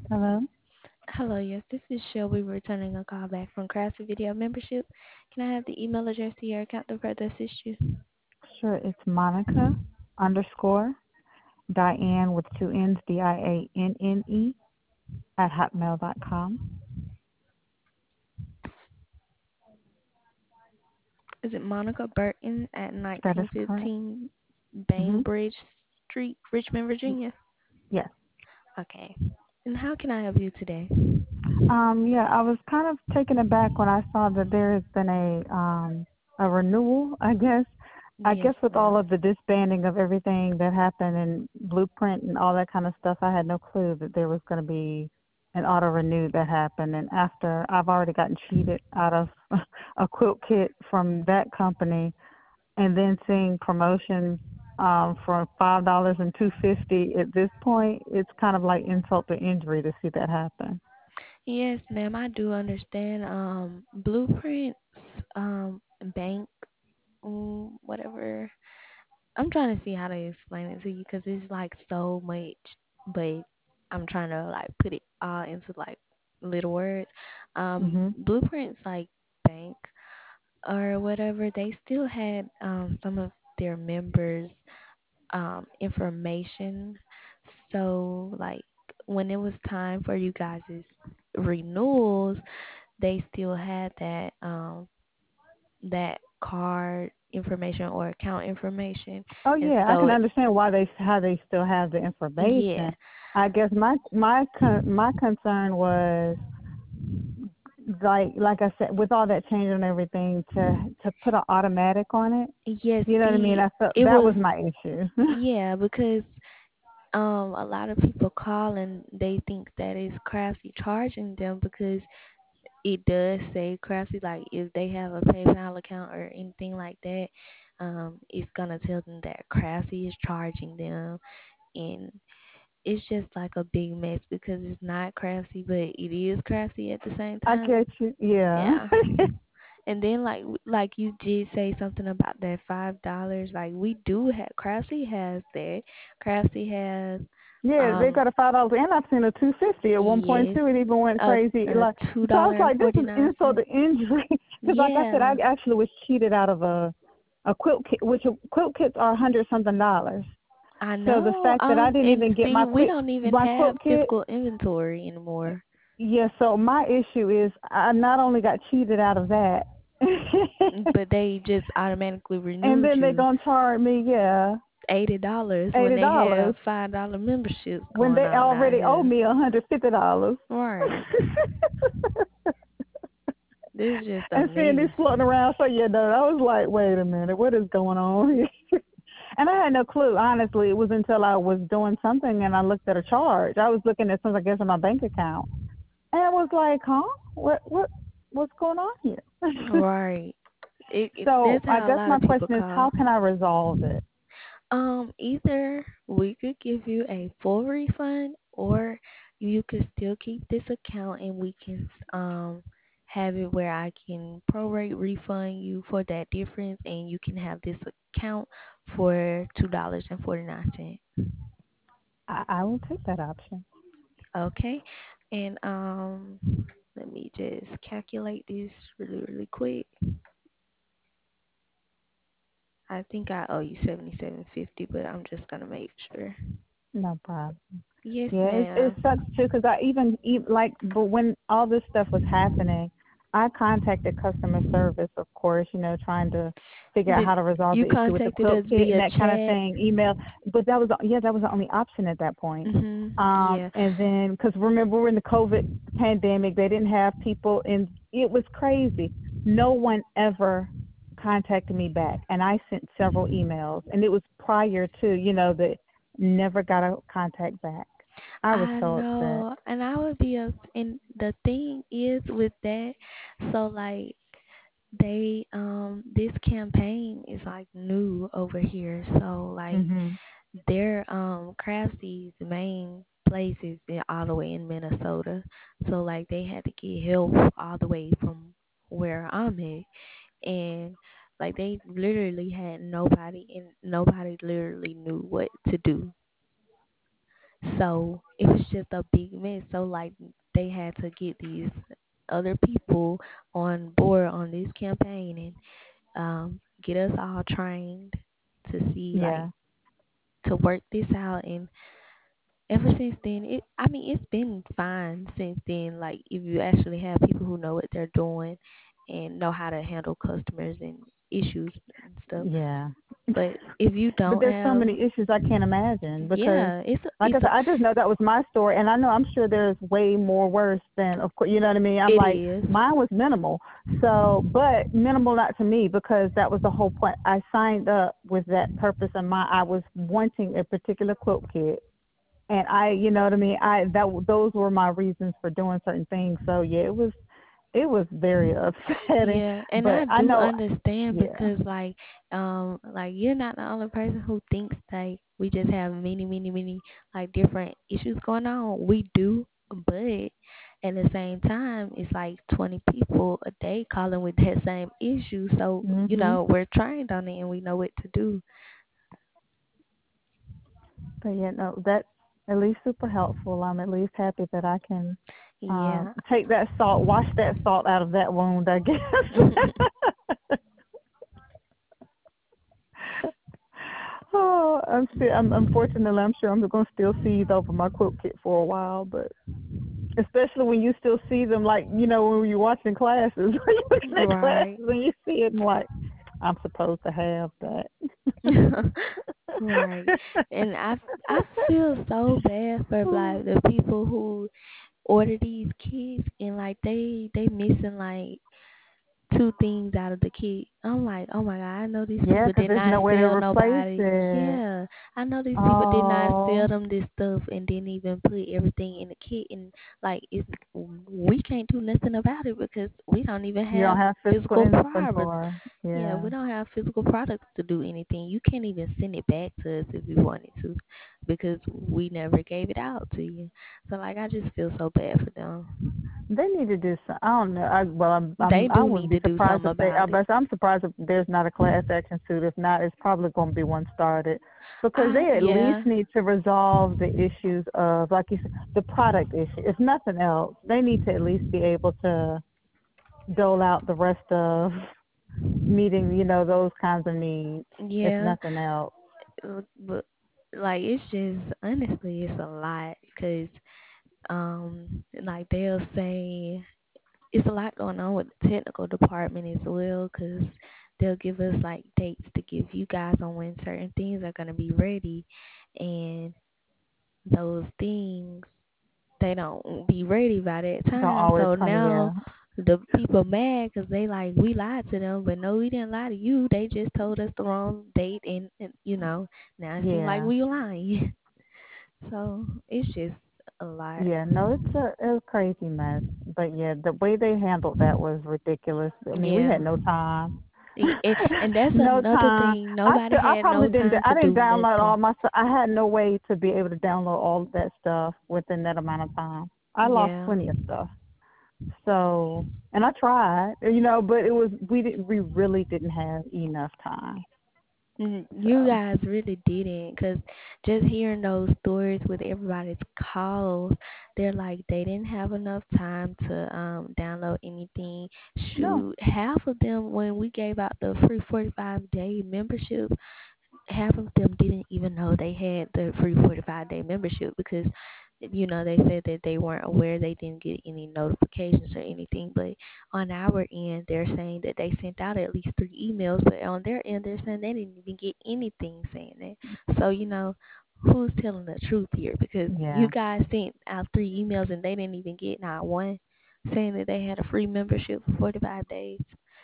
Hello. Hello, yes, this is Shelby returning a call back from Crafty Video Membership. Can I have the email address to your account to further assist you? Sure, it's Monica underscore Diane with two N's, Dianne at hotmail.com. Is it Monica Burton at That is correct. 1915 Mm-hmm. Bainbridge Street, Richmond, Virginia? Yes. Okay. And how can I help you today? Yeah, I was kind of taken aback when I saw that there has been a renewal, I guess. I Yes, guess with all ma'am. of the disbanding of everything that happened in Blueprint and all that kind of stuff, I had no clue that there was going to be an auto renew that happened. And after I've already gotten cheated out of a quilt kit from that company, and then seeing promotions for $5 and $2.50 at this point, it's kind of like insult to injury to see that happen. Yes, ma'am, I do understand. Blueprints, bank, whatever. I'm trying to see how to explain it to you because it's like so much, but I'm trying to like put it all into like little words. Mhm. Blueprints like bank or whatever, they still had some of their members information. So like when it was time for you guys' renewals, they still had that card information or account information. Oh And yeah, I so can understand why they how they still have the yeah. information. I guess my concern was like I said, with all that change and everything, to put an automatic on it. Yes, You know what I mean? see, I felt it that was was my issue. yeah, because a lot of people call and they think that it's Crafty charging them because it does say Crafty, like if they have a PayPal account or anything like that, it's gonna tell them that Crafty is charging them, and it's just like a big mess because it's not Crafty, but it is Crafty at the same I time. get you. Yeah. Yeah. And then like you did say something about that $5. Like we do have Crafty has that. Crafty has Yeah, they um got a $5, and I've seen a 250 at one point yes, too. It even went a crazy. a Like, two so I was dollar and like, this is 49 insult cents. to injury. Because, like I said, I Yeah, actually was cheated out of a quilt kit, which quilt kits are $100 something. I So the know. fact that I didn't And even get see, we don't even my have quilt kit, physical inventory anymore. yeah. So my issue is I not only got cheated out of that, But they just automatically and renewed then they're you gonna charge me, yeah, $80 when they $80 have $5 memberships when going they on out already owe here. me $150. Right. This is just a And seeing these mess. floating around. So yeah, no, I was like, wait a minute, what is going on here? And I had no clue, honestly. It was until I was doing something and I looked at a charge. I was looking at something, I guess, in my bank account, and I was like, huh, what's going on here? Right. So That's I how a guess lot my of people question is, call. how can I resolve it? Either we could give you a full refund, or you could still keep this account, and we can have it where I can prorate refund you for that difference, and you can have this account for $2.49. I will take that option. Okay, and let me just calculate this really quick. I think I owe you 77.50, but I'm just gonna make sure. No problem. Yes, Yeah, it ma'am. sucks too because I even like, but when all this stuff was happening, I contacted customer service, of course, trying to figure out Did how to resolve you the issue with the contacted quilt us kit and via that kind of chat? thing, email. But that was, yeah, that was the only option at that point. Yeah. And then because remember we're in the COVID pandemic, they didn't have people, and it was crazy. No one ever contacted me back, and I sent several emails, and it was prior to, the never got a contact back. I was I so upset. know, and I would be and the thing is with that, so like they this campaign is like new over here, so like Mhm. their Crafty's main place is all the way in Minnesota, so like they had to get help all the way from where I'm at, and like they literally had nobody, and nobody literally knew what to do. So it was just a big mess. So like they had to get these other people on board on this campaign and get us all trained to see like Yeah. to work this out. And ever since then, it's been fine since then. Like if you actually have people who know what they're doing and know how to handle customers and issues and stuff. Yeah. But if you But don't there's so have, many issues I can't imagine because, yeah, like I said, I just know that was my story, and I know I'm sure there's way more worse than, of course, you know what I mean. I'm it like, is. mine was minimal, so but minimal not to me because that was the whole point. I signed up with that purpose in mind. I was wanting a particular quilt kit, and you know what I mean. Those were my reasons for doing certain things. So yeah, it was very upsetting, Yeah, and but I I do know, understand yeah, because like you're not the only person who thinks like we just have many like different issues going on. We do, but at the same time, it's like 20 people a day calling with that same issue. So, mhm. we're trained on it and we know what to do. But yeah, no, that's at least super helpful. I'm at least happy that I can Yeah. take that salt, wash that salt out of that wound, I guess. Oh, unfortunately, I'm sure I'm going to still seethe over my quilt kit for a while, but especially when you still see them, like, when you're watching classes, when you're looking at classes Right. and you see it and like, I'm supposed to have that. Right. And I feel so bad for like the people who order these kits and like they missing like two things out of the kit. I'm like, oh my god, I know these Yeah, people because did there's not no way to sell replace nobody. it. Yeah, I know these people did not sell Oh, them this stuff and didn't even put everything in the kit. And like, we can't do nothing about it because we don't even you don't have have physical physical products. inventory. Yeah, Yeah. we don't have physical products to do anything. You can't even send it back to us if you wanted to because we never gave it out to you. So like, I just feel so bad for them. They need to do some. I don't know. Well, They I do wouldn't need be to do surprised something if they. about it. But I'm surprised if there's not a class action suit. If not, it's probably going to be one started because they at least Yeah. need to resolve the issues of, like you said, the product issue. If nothing else, they need to at least be able to dole out the rest of meeting, those kinds of needs. If Yeah, nothing else. but like it's just honestly it's a lot because like they'll say it's a lot going on with the technical department as well because they'll give us like dates to give you guys on when certain things are gonna be ready, and those things they don't be ready by that Don't time. always So come. now Yeah. the people mad because they like we lied to them, but no, we didn't lie to you. They just told us the wrong date, and now it seems like Yeah. we lying. So it's just a lot. Yeah, no, it's a crazy mess. But yeah, the way they handled that was ridiculous. I mean, we Yeah. had no time. And that's No another time. thing. Nobody I had probably no didn't. time I to didn't do download all nothing. my stuff. I had no way to be able to download all of that stuff within that amount of time. I lost Yeah. plenty of stuff. So, and I tried, but we really didn't have enough time. You So, guys really didn't, cause just hearing those stories with everybody's calls, they're like they didn't have enough time to download anything. no. Shoot, half of them when we gave out the free 45-day membership, half of them didn't even know they had the free 45-day membership because they said that they weren't aware, they didn't get any notifications or anything. But on our end they're saying that they sent out at least 3 emails, but on their end they're saying they didn't even get anything saying that. So who's telling the truth here? Because you Yeah. guys sent out 3 emails and they didn't even get not one saying that they had a free membership for 45 days.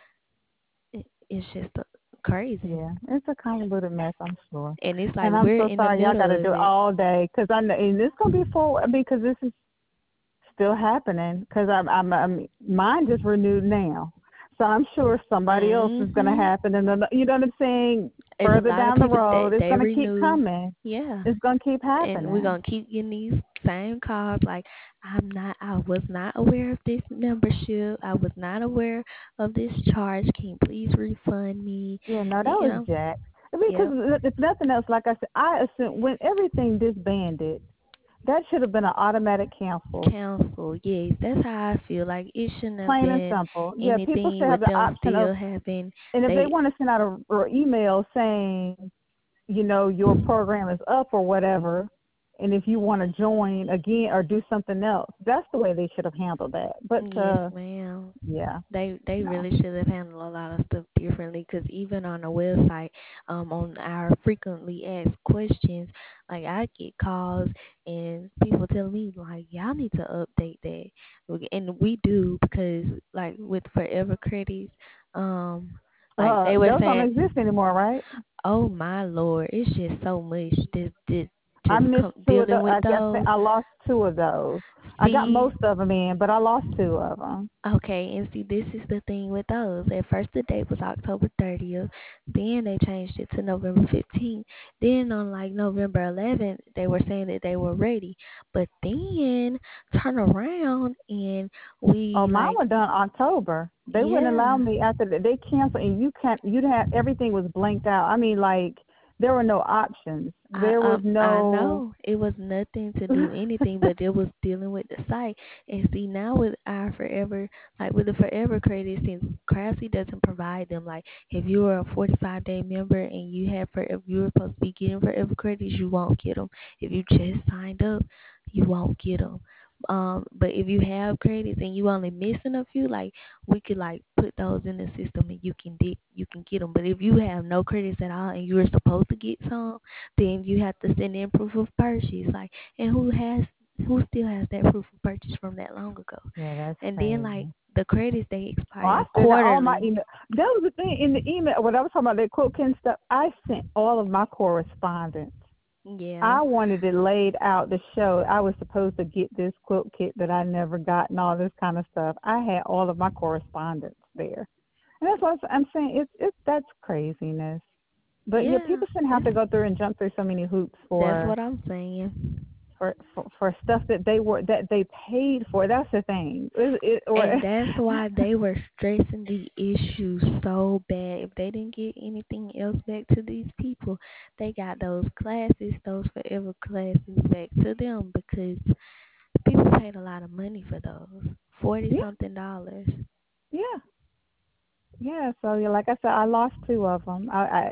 It's just crazy. Yeah, it's a convoluted mess, I'm sure. And it's like And I'm we're so in the sorry y'all got to middle do of it it. all day because I know, and it's gonna be full because this is still happening because mine just renewed now, so I'm sure somebody else is gonna Mhm. happen, and then, you know what I'm saying. It's a Further lot of down the people road, that it's they gonna keep renew. coming. Yeah. It's gonna keep And we're happening. gonna keep getting these same calls like I was not aware of this membership. I was not aware of this charge. Can you please refund me? Yeah, no, that You was know? Jack. I mean, Yep. because if nothing else, like I said, I assume when everything disbanded. That should have been an automatic cancel. Cancel. Yes, that's how I feel. Like it shouldn't have Plain and been simple. Yeah, people anything should have with the them option of, still having and if they they. want to send out a email saying, your program is up or whatever, and if you want to join again or do something else, that's the way they should have handled that. But Yes, ma'am. yeah, They no. really should have handled a lot of stuff differently. Cause even on the website, on our frequently asked questions, like I get calls and people tell me like y'all need to update that, and we do because like with Forever Credits, like they were Those don't saying, exist anymore, right? oh my lord, it's just so much this I just missed two of dealing the. with I guess those. I lost two of those. I got See, most of them in, but I lost two of them. okay, and see, this is the thing with those. At first, the date was October 30th. Then they changed it to November 15th. Then on like November 11th, they were saying that they were ready. But then turn around and Oh, we mine like, were done October. They wouldn't allow yeah, me after they canceled, and you can't. You'd have everything was blanked out. I mean, like there were no options. There was I no. know it was nothing to do anything, but it was dealing with the site. And see now with our Forever, like with the Forever credit, since Craftsy doesn't provide them, like if you are a 45-day member and you have if you're supposed to be getting Forever credits, you won't get them. If you just signed up, you won't get them. But if you have credits and you only missing a few, like we could like put those in the system and you can get them. But if you have no credits at all and you're supposed to get some, then you have to send in proof of purchase. Like, and who still has that proof of purchase from that long ago? Yeah, that's And then like crazy. the credits they Oh, I expire sent out all my quarterly. email. That was the thing in the email. When I was talking about that quote and stuff, I sent all of my correspondence. Yeah. I wanted it laid out to show I was supposed to get this quilt kit that I never got and all this kind of stuff. I had all of my correspondence there, and that's what I'm saying. It's that's craziness. But yeah, Yeah. people shouldn't have It's to go through and jump through so many hoops that's what I'm saying. for stuff that they paid for. That's the thing. And that's why they were stressing the issue so bad. If they didn't get anything else back to these people, they got those classes, those Forever classes back to them because people paid a lot of money for those. 40 yeah, something dollars. yeah. Yeah, so yeah, like I said, I lost two of them.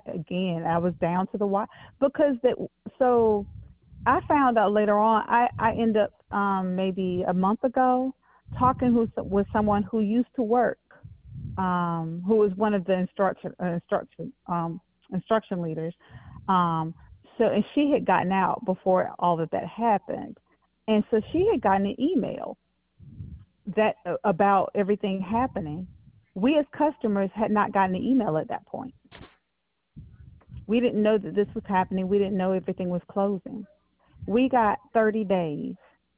I was down to the wire because that. So I found out later on. I ended up maybe a month ago talking with someone who used to work, who was one of the instruction leaders. Um, so and she had gotten out before all of that happened, and so she had gotten an email that about everything happening. We as customers had not gotten the email at that point. We didn't know that this was happening. We didn't know everything was closing. We got 30 days,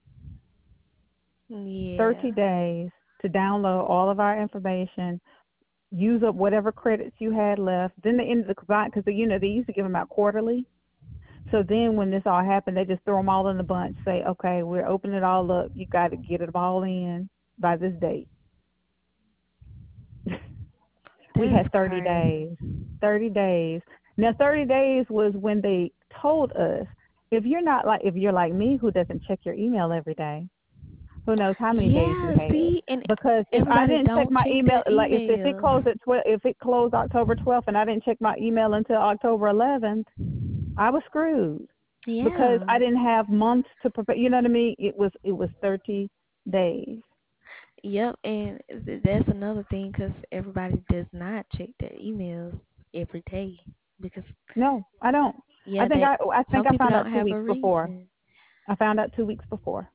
Yeah. 30 days to download all of our information, use up whatever credits you had left. Then they ended the combine because they used to give them out quarterly. So then when this all happened, they just throw them all in the bunch. Say, okay, we're opening it all up. You got to get it all in by this date. We That's had 30 crazy. days. 30 days. Now, 30 days was when they told us if you're like me who doesn't check your email every day, who knows how many days you Yeah, had? see, and Because if I everybody didn't check don't my check email, their like if it emails. closed at 12, if it closed October 12th and I didn't check my email until October 11th, I was screwed because Yeah. I didn't have months to prepare. You know what I mean? It was 30 days. Yep, and that's another thing because everybody does not check their emails every day because No, I don't. I yeah, think that I some think I people found out don't two have a weeks before. reason, I found out 2 weeks before.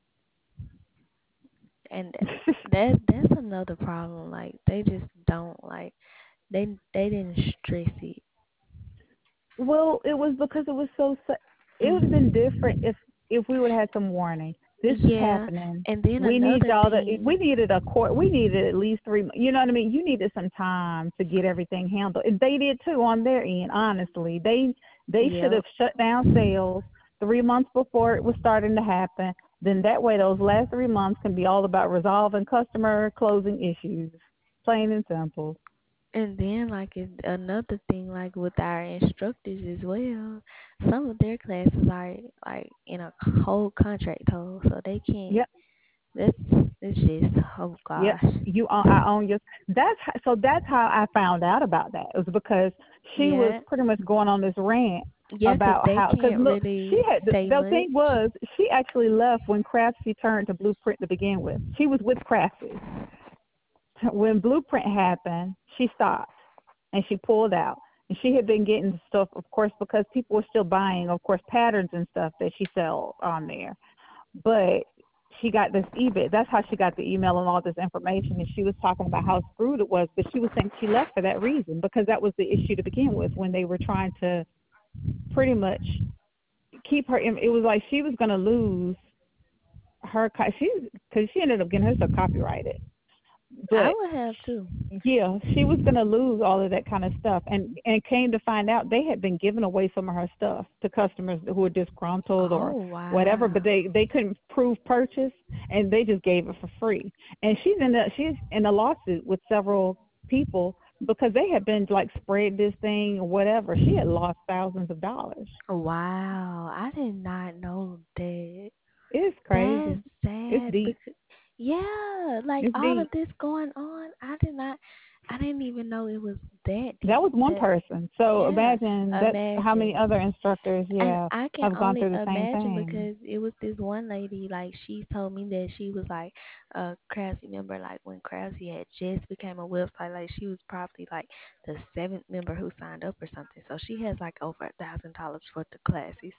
and that's another problem. Like they just don't like they didn't stress it. Well, it was because it was it would have been different if we would have had some warning. This is Yeah, happening. and then We need another y'all to. We thing. needed a court. We needed at least 3. You know what I mean? You needed some time to get everything handled. And they did too on their end. Honestly, they should Yep. have shut down sales 3 months before it was starting to happen. Then that way, those last 3 months can be all about resolving customer closing issues. Plain and simple. And then like another thing like with our instructors as well, some of their classes are like in a whole contract hold, so they can't. Yep. That's it's just oh Yep. gosh. You own. I own your. So. That's how I found out about that. It was because she was Yeah, pretty much going on this rant yeah, 'cause about they how. Because can't look, she really had say the much. thing was she actually left when Craftsy turned to Blueprint to begin with. She was with Craftsy when Blueprint happened. She stopped and she pulled out. And she had been getting stuff, of course, because people were still buying, of course, patterns and stuff that she sell on there. But she got this email. That's how she got the email and all this information. And she was talking about how screwed it was. But she was saying she left for that reason because that was the issue to begin with when they were trying to pretty much keep her. It was like she was going to lose her. Because she ended up getting herself copyrighted. I But would have too. yeah, she was going to lose all of that kind of stuff, and came to find out they had been giving away some of her stuff to customers who were disgruntled or Oh whatever, but wow. they couldn't prove purchase, and they just gave it for free. And she's in a lawsuit with several people because they had been like spread this thing or whatever. She had lost thousands of dollars. Wow, I did not know that. It's That's crazy. It's sad deep. because yeah, like It's all of deep. this going on, I didn't even know it was that That deep. was one That person. So yeah, imagine that's how many imagine. other instructors, And yeah, I can have gone only through the same imagine thing. because it was this one lady, like she told me that she was like a Craftsy member, like when Craftsy had just became a website, like she was probably like the seventh member who signed up or something. So she has like over $1,000 worth of classes.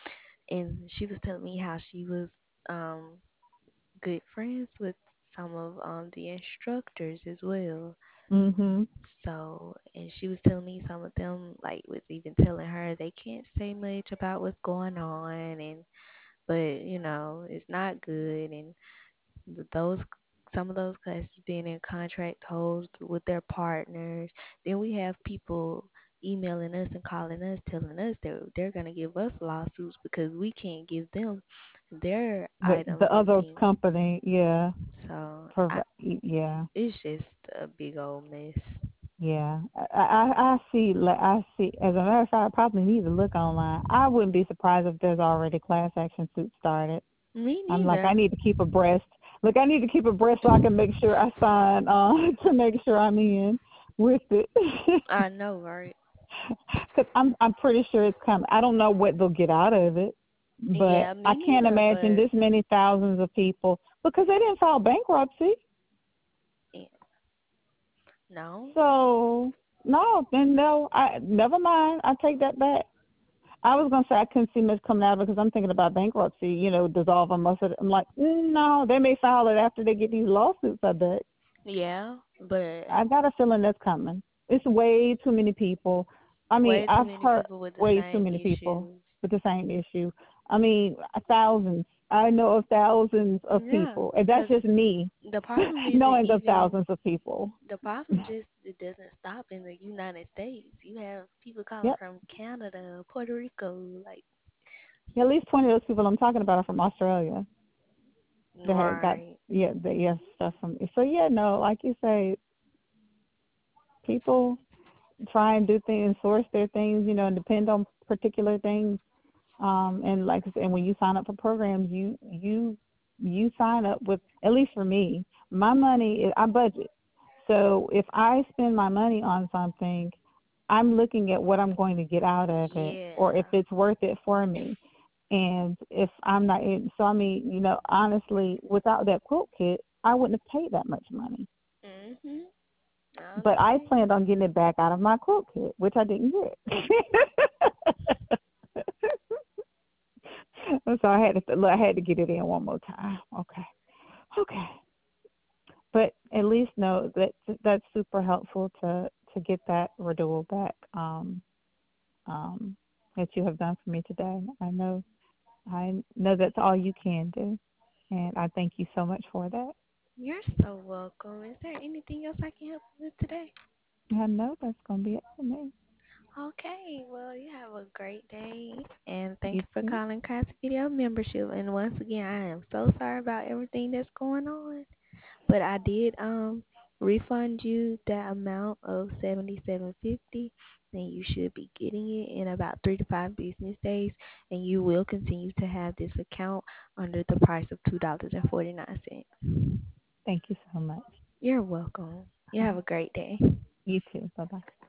And she was telling me how she was um good friends with some of the instructors as well. Mhm. So, and she was telling me some of them like was even telling her they can't say much about what's going on, and but it's not good, and those some of those classes being in contract holds with their partners. Then we have people emailing us and calling us telling us they're gonna give us lawsuits because we can't give them their items The and other things. company, yeah, So yeah, it's just a big old mess. yeah. I see. Like I see. As a matter of fact, I probably need to look online. I wouldn't be surprised if there's already class action suits started. Me I'm like, I neither. need to keep abreast. Look, I need to keep abreast so I can make sure I sign to make sure I'm in with it. I know, right? Because I'm pretty sure it's coming. I don't know what they'll get out of it, but Yeah, I me can't neither, imagine but this many thousands of people because they didn't file bankruptcy. yeah, no. So no, then no. I never mind. I take that back. I was gonna say I couldn't see much coming out of it because I'm thinking about bankruptcy. Dissolving most of it. I'm like, no, they may file it after they get these lawsuits. I bet. Yeah, but I got a feeling that's coming. It's way too many people. I mean, way too I've many heard people with the way too same many people issues. with the same issue. I mean, thousands. I know of thousands of Yeah, people, and that's because just me the problem isn't knowing of even thousands of people. the problem just it doesn't stop in the United States. You have people calling Yep. from Canada, Puerto Rico, like Yeah, at least 20 of those people I'm talking about are from Australia. They had got right. yes stuff from. So yeah, no, like you say, people try and do things, source their things, and depend on particular things. And like I said, and when you sign up for programs, you sign up with, at least for me, my money I budget. So if I spend my money on something, I'm looking at what I'm going to get out of it, or if Yeah. it's worth it for me. And if I'm not in, so I mean, honestly, without that quilt kit, I wouldn't have paid that much money. Mhm. I But I understand. planned on getting it back out of my quilt kit, which I didn't get. So I had to get it in one more time. Okay, okay. But at least know that that's super helpful to get that renewal back. Um, that you have done for me today. I know that's all you can do, and I thank you so much for that. You're so welcome. Is there anything else I can help you with today? I know that's gonna be it for me. Okay, well, you have a great day, and thank You you for too. calling Crafty Video Membership. And once again, I am so sorry about everything that's going on, but I did refund you that amount of 77.50, then you should be getting it in about 3 to 5 business days, and you will continue to have this account under the price of $2.49. Thank you so much. You're welcome. You have a great day. You too. Bye bye.